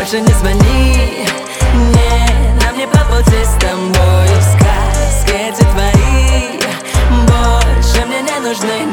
больше не звони. Нет, нам не по пути с тобой. Сказки эти твои больше мне не нужны.